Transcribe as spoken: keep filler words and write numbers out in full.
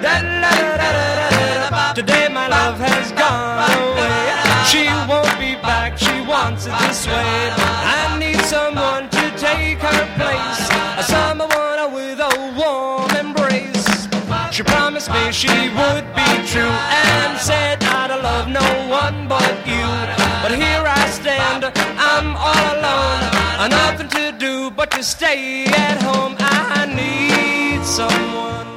Today my love has gone away. She won't be back, she wants it this way. I need someone to take her place, someone with a warm embrace. She promised me she would be true and said I'd love no one but you. But here I stand, I'm all alone, nothing to do but to stay at home. I need someone